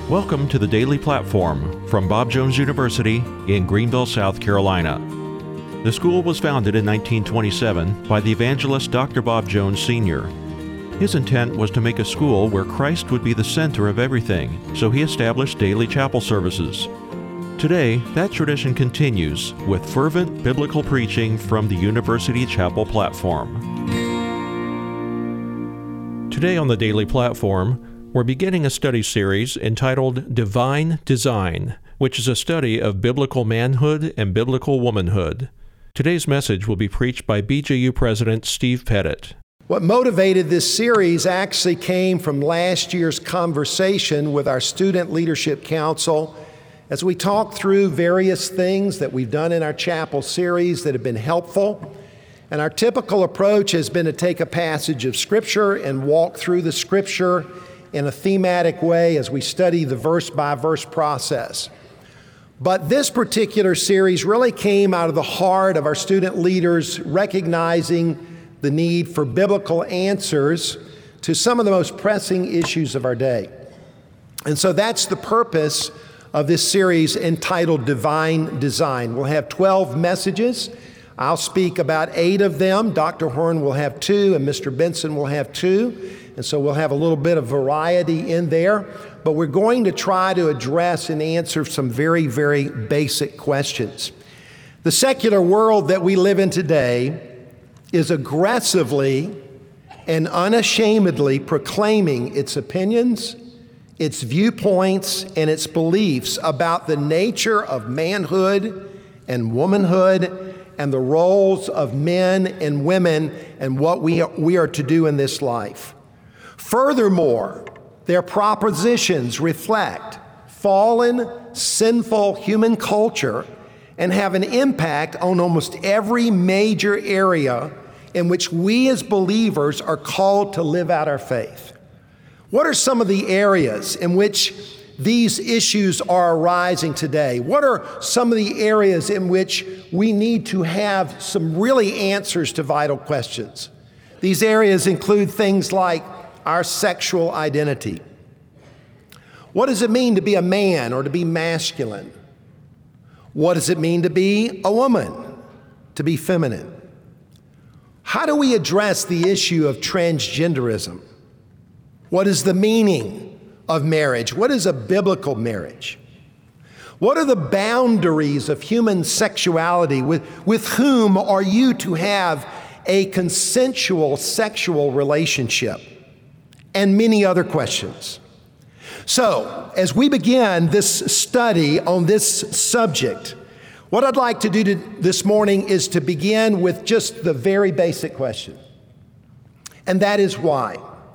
Welcome to the Daily Platform from Bob Jones University in Greenville, South Carolina. The school was founded in 1927 by the evangelist Dr. Bob Jones Sr. His intent was to make a school where Christ would be the center of everything, so he established daily chapel services. Today, that tradition continues with fervent biblical preaching from the University Chapel platform. Today on the Daily Platform, we're beginning a study series entitled Divine Design, which is a study of biblical manhood and biblical womanhood. Today's message will be preached by BJU President Steve Pettit. What motivated this series actually came from last year's conversation with our Student Leadership Council as we talked through various things that we've done in our chapel series that have been helpful. And our typical approach has been to take a passage of Scripture and walk through the Scripture in a thematic way as we study the verse-by-verse process. But this particular series really came out of the heart of our student leaders recognizing the need for biblical answers to some of the most pressing issues of our day. And so that's the purpose of this series entitled Divine Design. We'll have 12 messages. I'll speak about 8 of them. Dr. Horn will have 2, and Mr. Benson will have 2. And so we'll have a little bit of variety in there. But we're going to try to address and answer some very, very basic questions. The secular world that we live in today is aggressively and unashamedly proclaiming its opinions, its viewpoints, and its beliefs about the nature of manhood and womanhood and the roles of men and women and what we are to do in this life. Furthermore, their propositions reflect fallen, sinful human culture and have an impact on almost every major area in which we as believers are called to live out our faith. What are some of the areas in which these issues are arising today? What are some of the areas in which we need to have some really answers to vital questions? These areas include things like our sexual identity. What does it mean to be a man or to be masculine? What does it mean to be a woman, to be feminine? How do we address the issue of transgenderism? What is the meaning of marriage? What is a biblical marriage? What are the boundaries of human sexuality? With whom are you to have a consensual sexual relationship? And many other questions. So, as we begin this study on this subject, what I'd like to do this morning is to begin with just the very basic question. And that is why.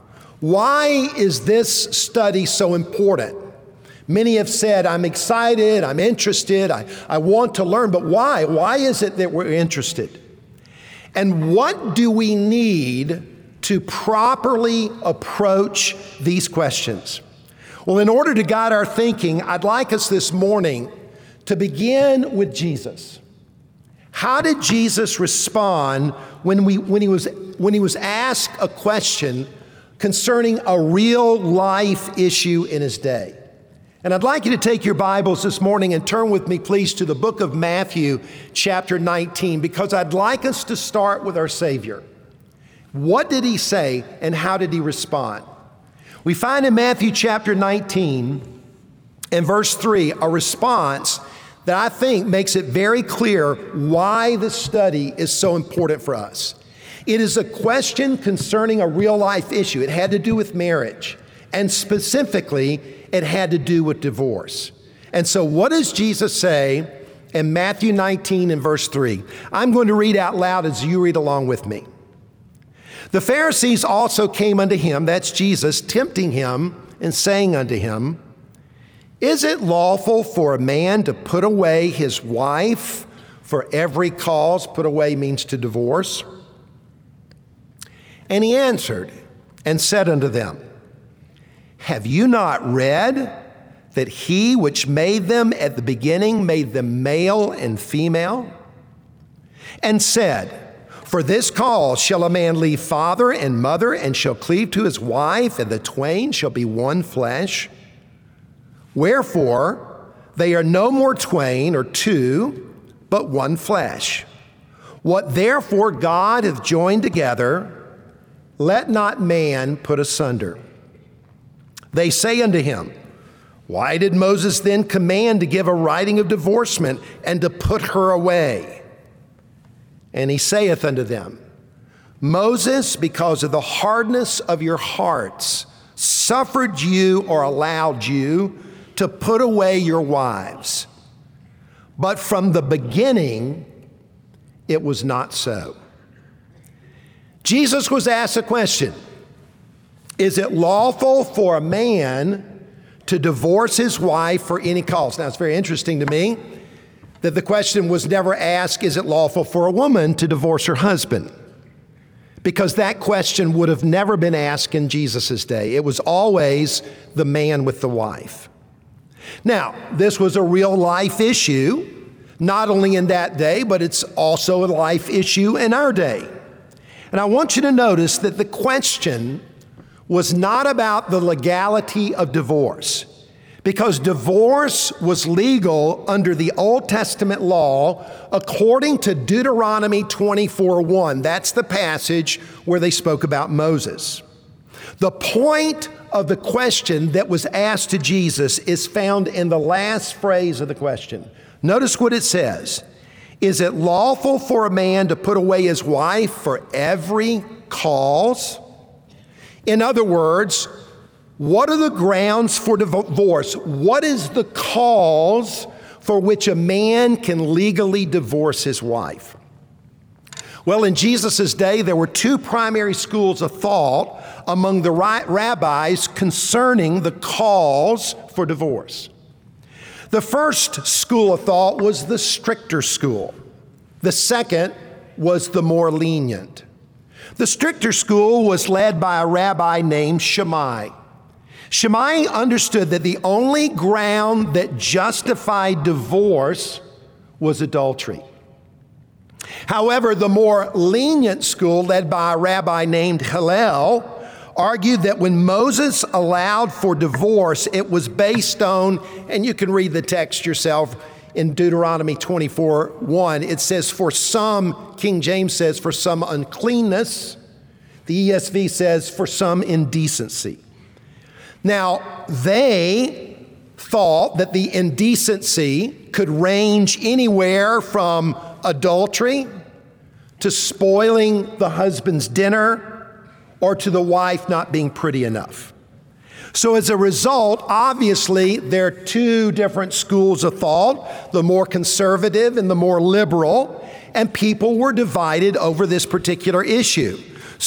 Why is this study so important? Many have said, I'm excited, I'm interested, I want to learn, but why? Why is it that we're interested? And what do we need to properly approach these questions? Well, in order to guide our thinking, I'd like us this morning to begin with Jesus. How did Jesus respond when he was asked a question concerning a real life issue in his day? And I'd like you to take your Bibles this morning and turn with me, please, to the book of Matthew, chapter 19, because I'd like us to start with our Savior. What did he say and how did he respond? We find in Matthew chapter 19 and verse 3 a response that I think makes it very clear why this study is so important for us. It is a question concerning a real life issue. It had to do with marriage, and specifically, it had to do with divorce. And so what does Jesus say in Matthew 19 and verse 3? I'm going to read out loud as you read along with me. The Pharisees also came unto him, that's Jesus, tempting him and saying unto him, Is it lawful for a man to put away his wife for every cause? Put away means to divorce. And he answered and said unto them, Have you not read that he which made them at the beginning made them male and female? And said, For this cause shall a man leave father and mother, and shall cleave to his wife, and the twain shall be one flesh. Wherefore, they are no more twain or two, but one flesh. What therefore God hath joined together, let not man put asunder. They say unto him, Why did Moses then command to give a writing of divorcement and to put her away? And he saith unto them, Moses, because of the hardness of your hearts, suffered you or allowed you to put away your wives. But from the beginning, it was not so. Jesus was asked a question. Is it lawful for a man to divorce his wife for any cause? Now, it's very interesting to me that the question was never asked, is it lawful for a woman to divorce her husband? Because that question would have never been asked in Jesus' day. It was always the man with the wife. Now, this was a real life issue, not only in that day, but it's also a life issue in our day. And I want you to notice that the question was not about the legality of divorce, because divorce was legal under the Old Testament law according to Deuteronomy 24:1. That's the passage where they spoke about Moses. The point of the question that was asked to Jesus is found in the last phrase of the question. Notice what it says. Is it lawful for a man to put away his wife for every cause? In other words, what are the grounds for divorce? What is the cause for which a man can legally divorce his wife? Well, in Jesus' day, there were two primary schools of thought among the rabbis concerning the cause for divorce. The first school of thought was the stricter school. The second was the more lenient. The stricter school was led by a rabbi named Shammai. Shammai understood that the only ground that justified divorce was adultery. However, the more lenient school, led by a rabbi named Hillel, argued that when Moses allowed for divorce, it was based on, and you can read the text yourself in Deuteronomy 24:1, it says, for some, King James says, for some uncleanness. The ESV says, for some indecency. Now, they thought that the indecency could range anywhere from adultery to spoiling the husband's dinner or to the wife not being pretty enough. So as a result, obviously, there are two different schools of thought, the more conservative and the more liberal, and people were divided over this particular issue.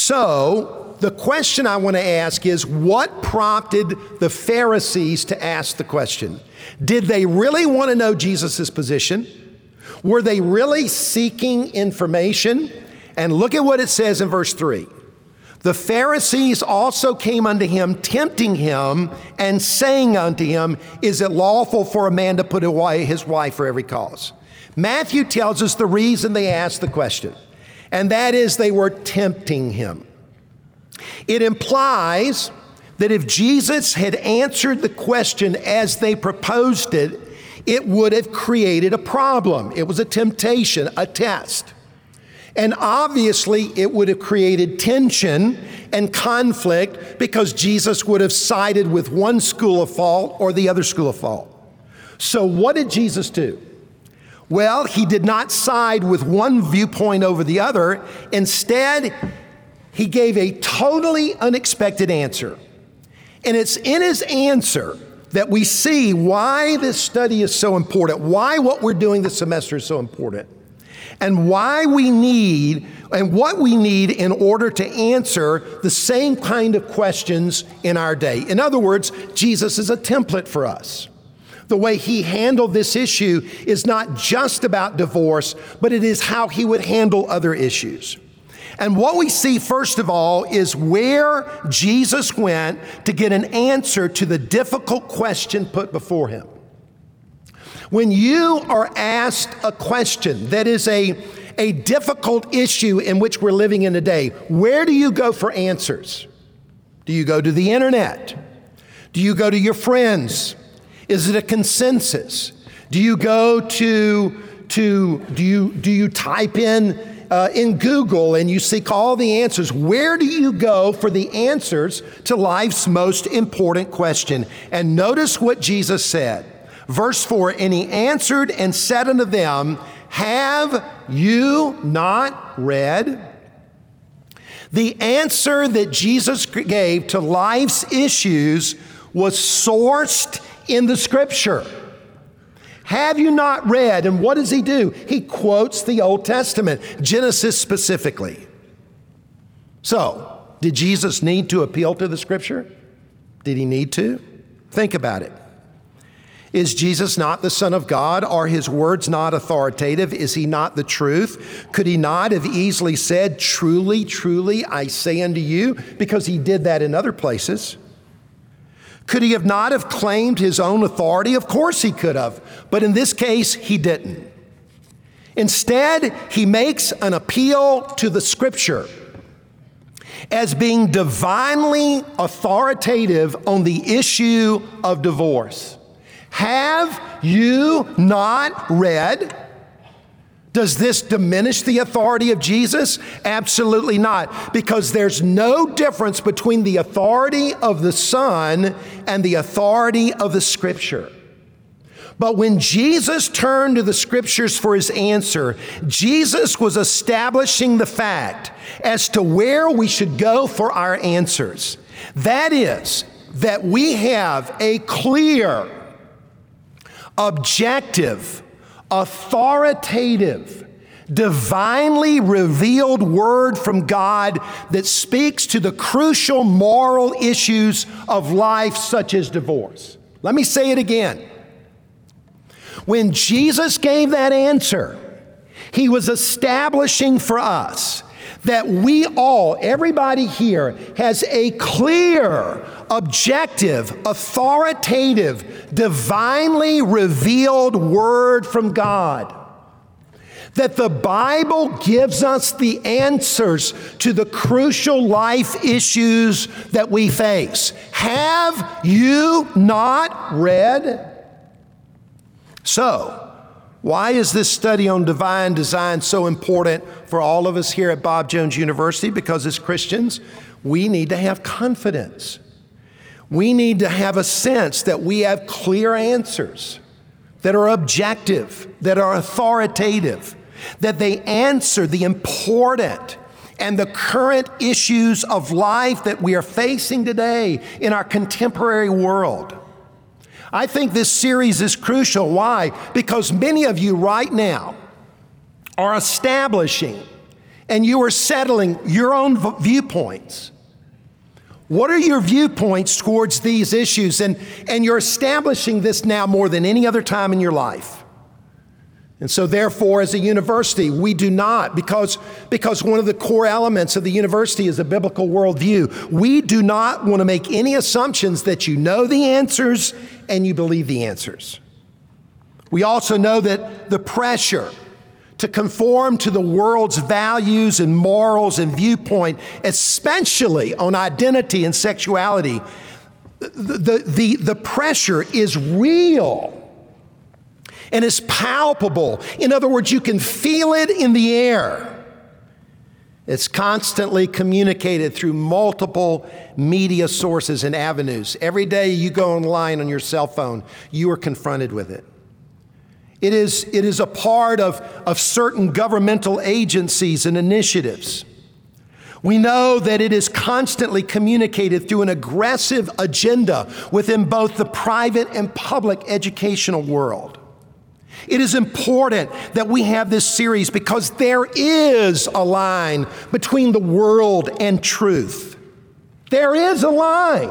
So the question I want to ask is, what prompted the Pharisees to ask the question? Did they really want to know Jesus' position? Were they really seeking information? And look at what it says in verse 3. The Pharisees also came unto him, tempting him, and saying unto him, is it lawful for a man to put away his wife for every cause? Matthew tells us the reason they asked the question, and that is they were tempting him. It implies that if Jesus had answered the question as they proposed it, it would have created a problem. It was a temptation, a test. And obviously, it would have created tension and conflict because Jesus would have sided with one school of thought or the other school of thought. So what did Jesus do? Well, he did not side with one viewpoint over the other. Instead, he gave a totally unexpected answer. And it's in his answer that we see why this study is so important, why what we're doing this semester is so important, and why we need and what we need in order to answer the same kind of questions in our day. In other words, Jesus is a template for us. The way he handled this issue is not just about divorce, but it is how he would handle other issues. And what we see, first of all, is where Jesus went to get an answer to the difficult question put before him. When you are asked a question that is a difficult issue in which we're living in today, where do you go for answers? Do you go to the internet? Do you go to your friends? Is it a consensus? Do you go do you type in Google and you seek all the answers? Where do you go for the answers to life's most important question? And notice what Jesus said. Verse 4, and he answered and said unto them, have you not read? The answer that Jesus gave to life's issues was sourced in the Scripture. Have you not read? And what does he do? He quotes the Old Testament, Genesis specifically. So, did Jesus need to appeal to the Scripture? Did he need to? Think about it. Is Jesus not the Son of God? Are his words not authoritative? Is he not the truth? Could he not have easily said, truly, truly, I say unto you, because he did that in other places? Could he have not have claimed his own authority? Of course he could have, but in this case, he didn't. Instead, he makes an appeal to the Scripture as being divinely authoritative on the issue of divorce. Have you not read? Does this diminish the authority of Jesus? Absolutely not, because there's no difference between the authority of the Son and the authority of the Scripture. But when Jesus turned to the Scriptures for his answer, Jesus was establishing the fact as to where we should go for our answers. That is, that we have a clear, objective, authoritative, divinely revealed word from God that speaks to the crucial moral issues of life, such as divorce. Let me say it again. When Jesus gave that answer, he was establishing for us that we all, everybody here, has a clear, objective, authoritative, divinely revealed word from God. That the Bible gives us the answers to the crucial life issues that we face. Have you not read? So, why is this study on divine design so important for all of us here at Bob Jones University? Because as Christians, we need to have confidence. We need to have a sense that we have clear answers that are objective, that are authoritative, that they answer the important and the current issues of life that we are facing today in our contemporary world. I think this series is crucial. Why? Because many of you right now are establishing and you are settling your own viewpoints. What are your viewpoints towards these issues? And you're establishing this now more than any other time in your life. And so therefore, as a university, we do not, because one of the core elements of the university is a biblical worldview, we do not want to make any assumptions that you know the answers and you believe the answers. We also know that the pressure to conform to the world's values and morals and viewpoint, especially on identity and sexuality, the pressure is real. And it's palpable. In other words, you can feel it in the air. It's constantly communicated through multiple media sources and avenues. Every day you go online on your cell phone, you are confronted with it. It is a part of certain governmental agencies and initiatives. We know that it is constantly communicated through an aggressive agenda within both the private and public educational world. It is important that we have this series because there is a line between the world and truth. There is a line.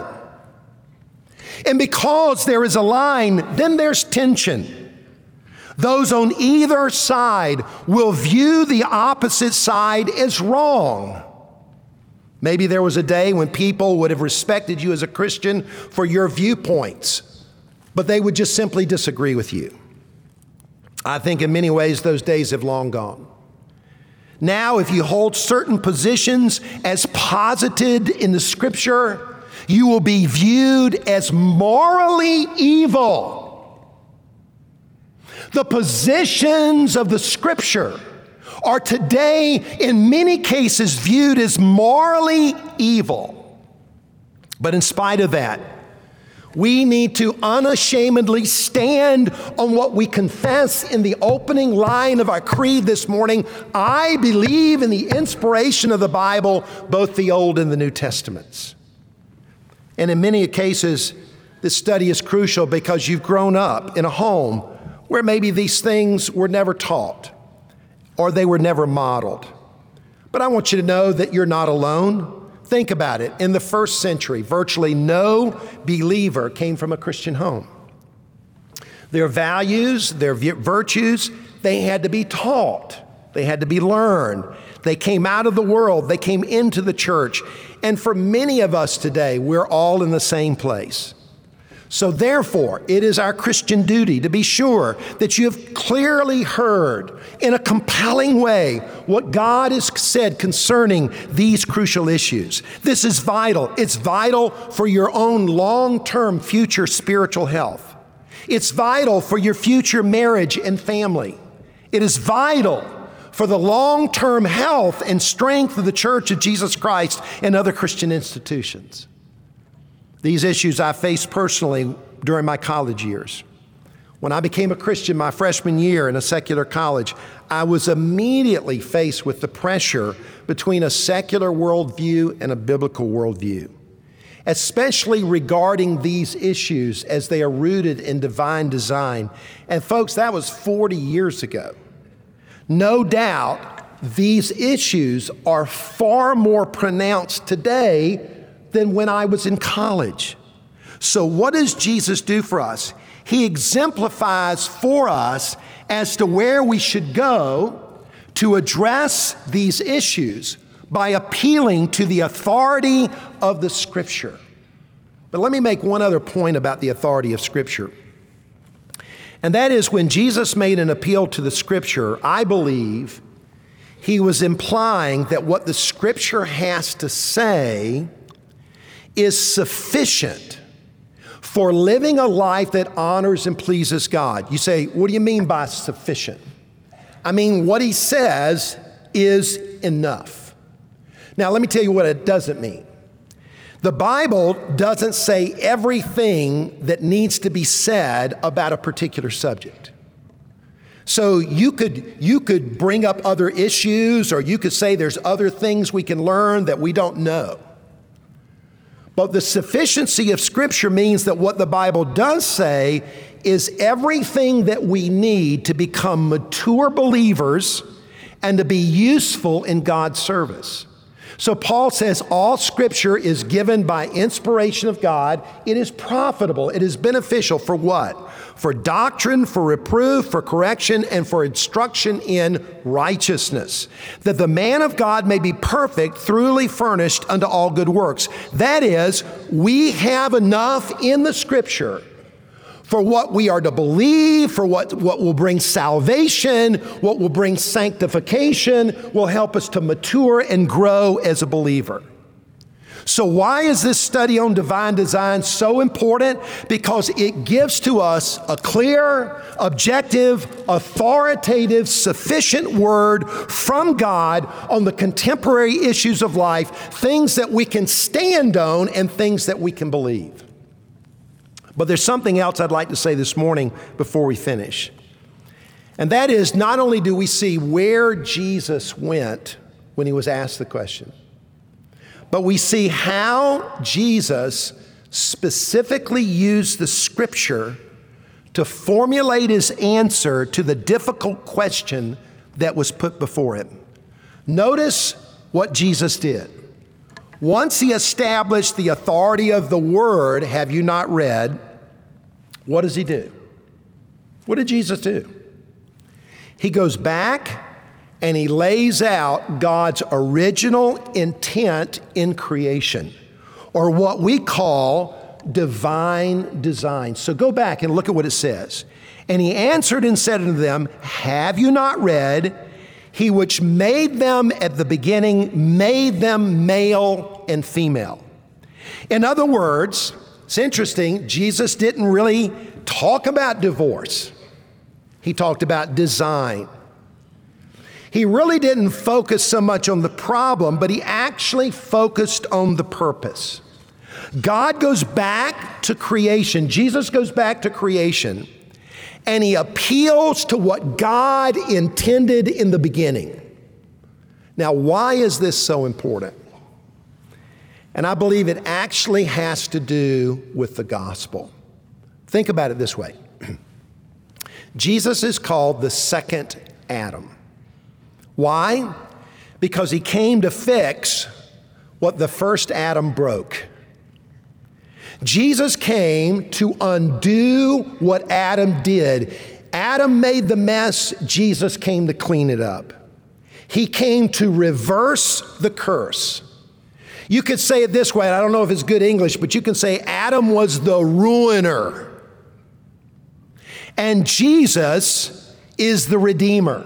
And because there is a line, then there's tension. Those on either side will view the opposite side as wrong. Maybe there was a day when people would have respected you as a Christian for your viewpoints, but they would just simply disagree with you. I think in many ways those days have long gone. Now, if you hold certain positions as posited in the Scripture, you will be viewed as morally evil. The positions of the Scripture are today in many cases viewed as morally evil. But in spite of that, we need to unashamedly stand on what we confess in the opening line of our creed this morning. I believe in the inspiration of the Bible, both the Old and the New Testaments. And in many cases, this study is crucial because you've grown up in a home where maybe these things were never taught or they were never modeled. But I want you to know that you're not alone. Think about it. In the first century, virtually no believer came from a Christian home. Their values, their virtues, they had to be taught. They had to be learned. They came out of the world. They came into the church. And for many of us today, we're all in the same place. So therefore, it is our Christian duty to be sure that you have clearly heard in a compelling way what God has said concerning these crucial issues. This is vital. It's vital for your own long-term future spiritual health. It's vital for your future marriage and family. It is vital for the long-term health and strength of the Church of Jesus Christ and other Christian institutions. These issues I faced personally during my college years. When I became a Christian my freshman year in a secular college, I was immediately faced with the pressure between a secular worldview and a biblical worldview, especially regarding these issues as they are rooted in divine design. And folks, that was 40 years ago. No doubt, these issues are far more pronounced today than when I was in college. So what does Jesus do for us? He exemplifies for us as to where we should go to address these issues by appealing to the authority of the Scripture. But let me make one other point about the authority of Scripture. And that is when Jesus made an appeal to the Scripture, I believe he was implying that what the Scripture has to say is sufficient for living a life that honors and pleases God. You say, what do you mean by sufficient? I mean, what he says is enough. Now, let me tell you what it doesn't mean. The Bible doesn't say everything that needs to be said about a particular subject. So you could bring up other issues, or you could say there's other things we can learn that we don't know. But the sufficiency of Scripture means that what the Bible does say is everything that we need to become mature believers and to be useful in God's service. So Paul says all Scripture is given by inspiration of God. It is profitable. It is beneficial for what? For doctrine, for reproof, for correction, and for instruction in righteousness, that the man of God may be perfect, thoroughly furnished unto all good works. That is, we have enough in the Scripture for what we are to believe, for what will bring salvation, what will bring sanctification, will help us to mature and grow as a believer. So why is this study on divine design so important? Because it gives to us a clear, objective, authoritative, sufficient word from God on the contemporary issues of life, things that we can stand on and things that we can believe. But there's something else I'd like to say this morning before we finish. And that is, not only do we see where Jesus went when he was asked the question, but we see how Jesus specifically used the Scripture to formulate his answer to the difficult question that was put before him. Notice what Jesus did. Once he established the authority of the Word, have you not read, what does he do? What did Jesus do? He goes back and he lays out God's original intent in creation, or what we call divine design. So go back and look at what it says. And he answered and said unto them, have you not read, he which made them at the beginning made them male and female. In other words, it's interesting, Jesus didn't really talk about divorce. He talked about design. He really didn't focus so much on the problem, but he actually focused on the purpose. God goes back to creation. Jesus goes back to creation, and he appeals to what God intended in the beginning. Now, why is this so important? And I believe it actually has to do with the gospel. Think about it this way. Jesus is called the second Adam. Why? Because he came to fix what the first Adam broke. Jesus came to undo what Adam did. Adam made the mess, Jesus came to clean it up. He came to reverse the curse. You could say it this way, I don't know if it's good English, but you can say Adam was the ruiner, and Jesus is the redeemer.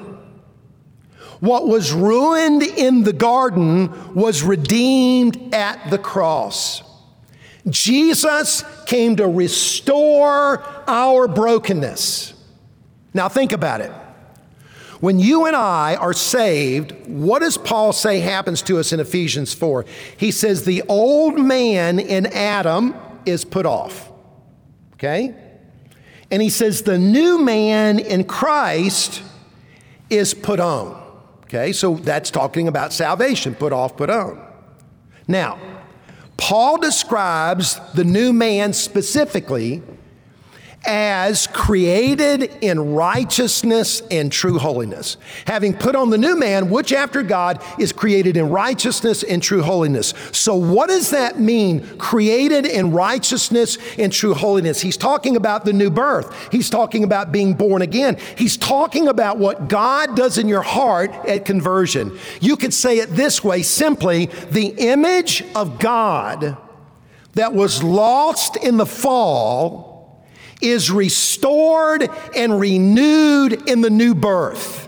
What was ruined in the garden was redeemed at the cross. Jesus came to restore our brokenness. Now think about it. When you and I are saved, what does Paul say happens to us in Ephesians 4? He says the old man in Adam is put off, okay? And he says the new man in Christ is put on, okay? So that's talking about salvation, put off, put on. Now, Paul describes the new man specifically as created in righteousness and true holiness. Having put on the new man, which after God is created in righteousness and true holiness. So what does that mean? Created in righteousness and true holiness. He's talking about the new birth. He's talking about being born again. He's talking about what God does in your heart at conversion. You could say it this way, simply, the image of God that was lost in the fall is restored and renewed in the new birth.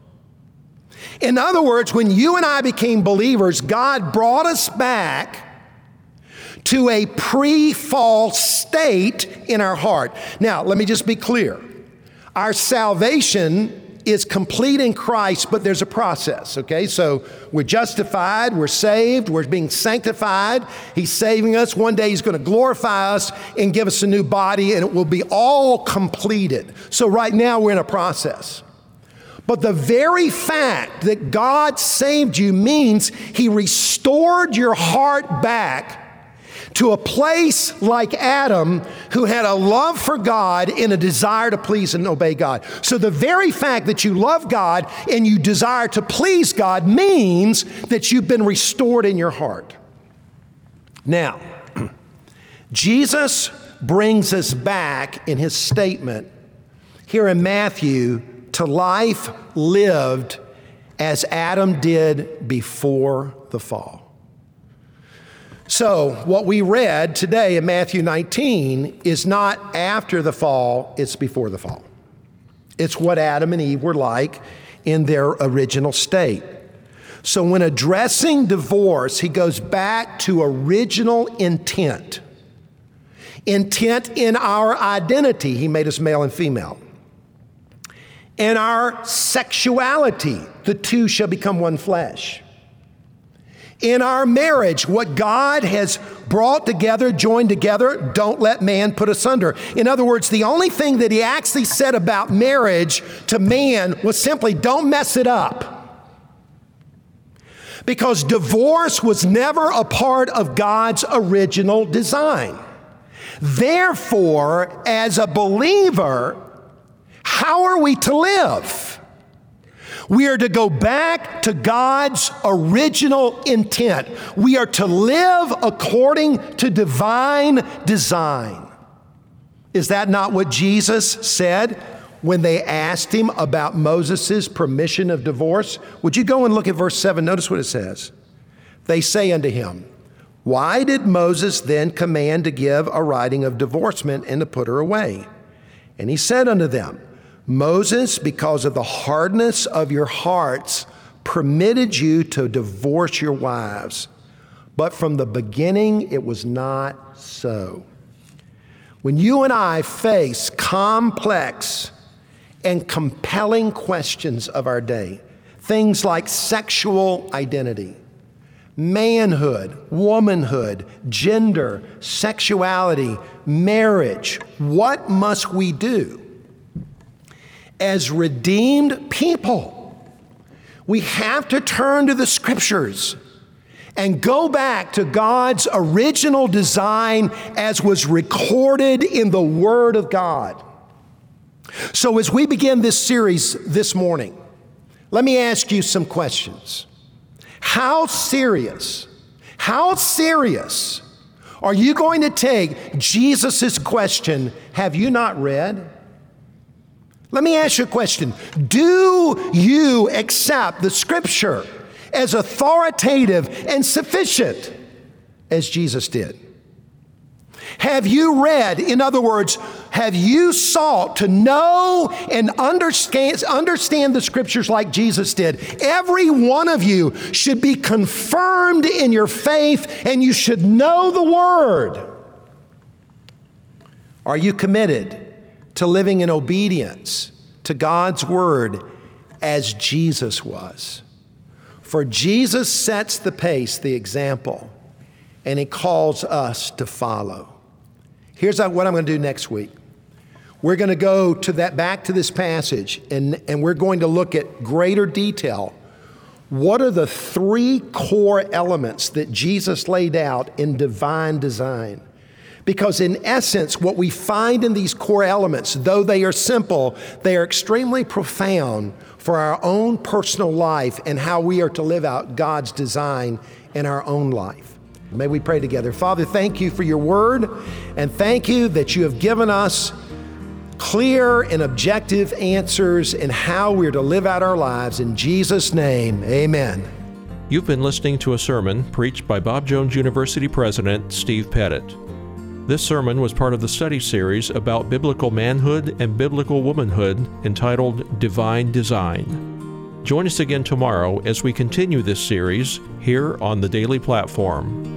In other words, when you and I became believers, God brought us back to a pre-fall state in our heart. Now, let me just be clear. Our salvation is complete in Christ, but there's a process, okay? So we're justified, we're saved, we're being sanctified. He's saving us. One day he's going to glorify us and give us a new body, and it will be all completed. So right now we're in a process. But the very fact that God saved you means he restored your heart back to a place like Adam, who had a love for God and a desire to please and obey God. So the very fact that you love God and you desire to please God means that you've been restored in your heart. Now, Jesus brings us back in his statement here in Matthew to life lived as Adam did before the fall. So what we read today in Matthew 19 is not after the fall, it's before the fall. It's what Adam and Eve were like in their original state. So when addressing divorce, he goes back to original intent. Intent in our identity. He made us male and female. In our sexuality, the two shall become one flesh. In our marriage, what God has brought together, joined together, don't let man put asunder. In other words, the only thing that he actually said about marriage to man was simply, don't mess it up. Because divorce was never a part of God's original design. Therefore, as a believer, how are we to live? We are to go back to God's original intent. We are to live according to divine design. Is that not what Jesus said when they asked him about Moses' permission of divorce? Would you go and look at verse 7? Notice what it says. They say unto him, why did Moses then command to give a writing of divorcement and to put her away? And he said unto them, Moses, because of the hardness of your hearts, permitted you to divorce your wives. But from the beginning, it was not so. When you and I face complex and compelling questions of our day. Things like sexual identity, manhood, womanhood, gender, sexuality, marriage. What must we do? As redeemed people, we have to turn to the Scriptures and go back to God's original design as was recorded in the Word of God. So as we begin this series this morning, let me ask you some questions. How serious are you going to take Jesus' question, have you not read? Let me ask you a question. Do you accept the Scripture as authoritative and sufficient as Jesus did? Have you read, in other words, have you sought to know and understand the Scriptures like Jesus did? Every one of you should be confirmed in your faith, and you should know the Word. Are you committed to living in obedience to God's Word as Jesus was? For Jesus sets the pace, the example, and He calls us to follow. Here's what I'm going to do next week. We're going to go to back to this passage, and we're going to look at greater detail. What are the three core elements that Jesus laid out in divine design? Because in essence, what we find in these core elements, though they are simple, they are extremely profound for our own personal life and how we are to live out God's design in our own life. May we pray together. Father, thank you for your word, and thank you that you have given us clear and objective answers in how we're to live out our lives. In Jesus' name, amen. You've been listening to a sermon preached by Bob Jones University President Steve Pettit. This sermon was part of the study series about biblical manhood and biblical womanhood entitled Divine Design. Join us again tomorrow as we continue this series here on the Daily Platform.